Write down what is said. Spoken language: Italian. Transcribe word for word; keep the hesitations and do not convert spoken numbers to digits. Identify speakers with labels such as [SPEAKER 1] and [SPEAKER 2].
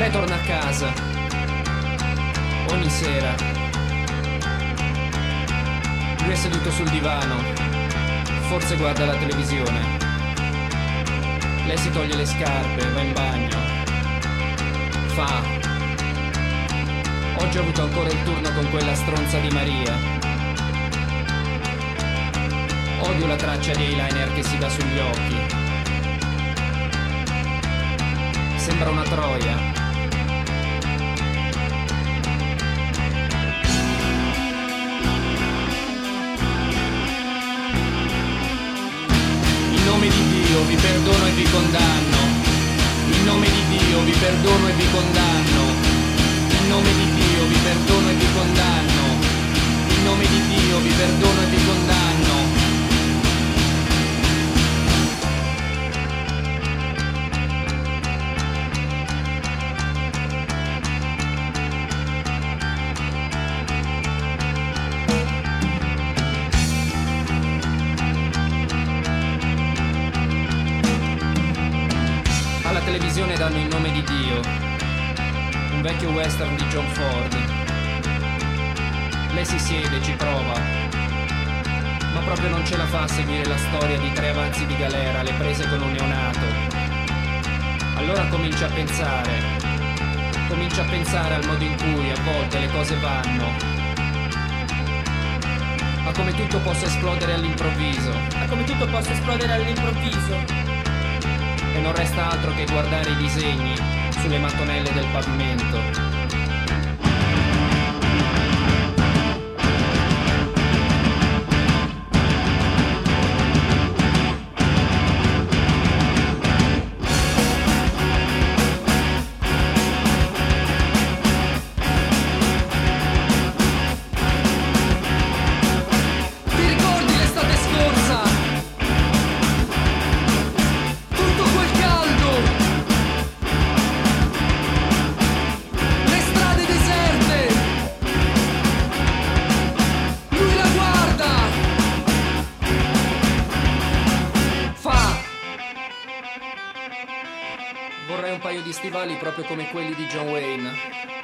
[SPEAKER 1] Andrea torna a casa ogni sera. Lui è seduto sul divano, forse guarda la televisione. Lei si toglie le scarpe, va in bagno. Fa: oggi ho avuto ancora il turno con quella stronza di Maria. Odio la traccia di eyeliner che si dà sugli occhi. Sembra una troia. In nome di Dio vi perdono e vi condanno. In nome di Dio vi perdono e vi condanno. In nome di Dio vi perdono e vi condanno. In nome di Dio vi perdono e vi condanno. Alla televisione danno In nome di Dio, un vecchio western di John Ford. Lei si siede, ci prova, ma proprio non ce la fa a seguire la storia di tre avanzi di galera, le prese con un neonato. Allora comincia a pensare, comincia a pensare al modo in cui a volte le cose vanno, a come tutto possa esplodere all'improvviso,
[SPEAKER 2] a come tutto possa esplodere all'improvviso.
[SPEAKER 1] E non resta altro che guardare i disegni sulle mattonelle del pavimento. Vorrei un paio di stivali proprio come quelli di John Wayne.